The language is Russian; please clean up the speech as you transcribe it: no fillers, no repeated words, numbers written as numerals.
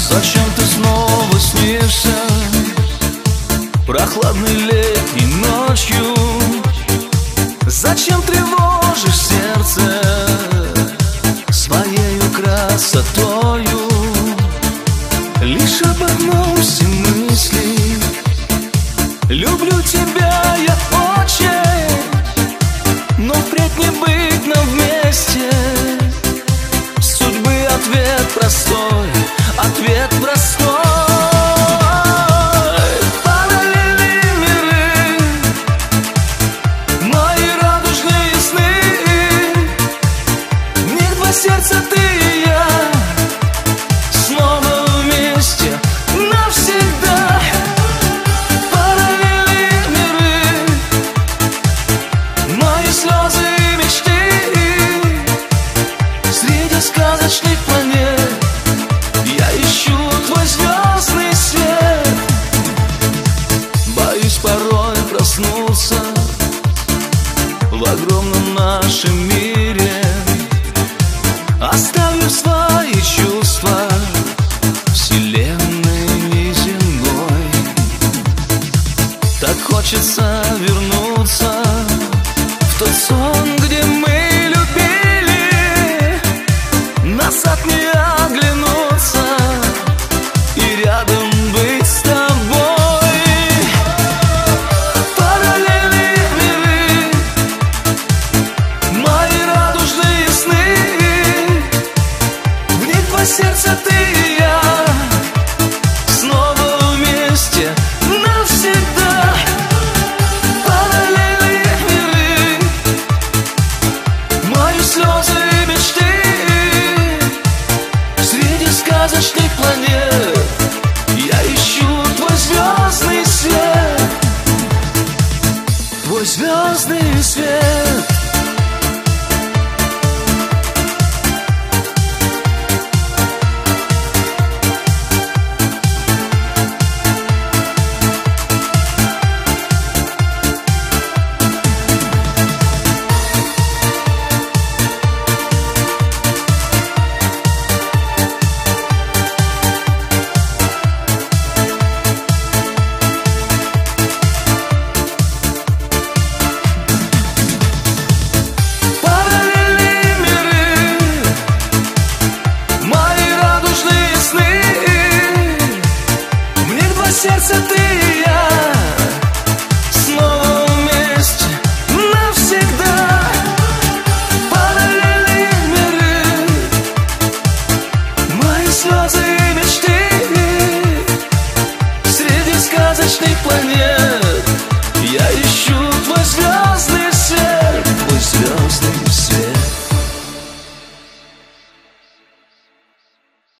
Зачем ты снова снишься прохладной летней ночью? Зачем тревожишь сердце своею красотою? Лишь об одном все мысли: люблю тебя я очень, но впредь не быть нам вместе. Судьбы ответ простой, ответ простой. Параллельные миры, мои радужные сны, в них два сердца, ты и я, снова вместе навсегда. Параллельные миры, мои слезы и мечты, среди сказочных планет я ищу твой звездный свет. Боюсь порой проснуться в огромном нашем мире, оставлю свои чувства вселенной неземной. Так хочется вернуться в тот сон, где мы любили, назад не оглянуться и рядом быть с тобой. Параллельные миры, мои радужные сны, в них два сердца, ты и я, снова вместе навсегда. Параллельные миры, мои слезы и мечты, среди сказочных планет я ищу твой звездный свет, твой звездный свет. Сердце, ты и я, снова вместе навсегда. Параллельные миры, мои слезы и мечты, среди сказочных планет